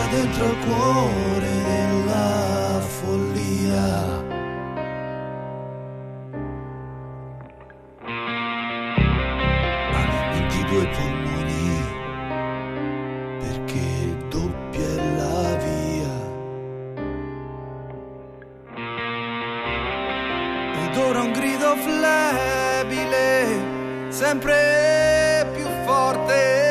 chiusa dentro al cuore della follia. Alle 22 polmoni, perché doppia è la via. Ed ora un grido flebile, sempre più forte,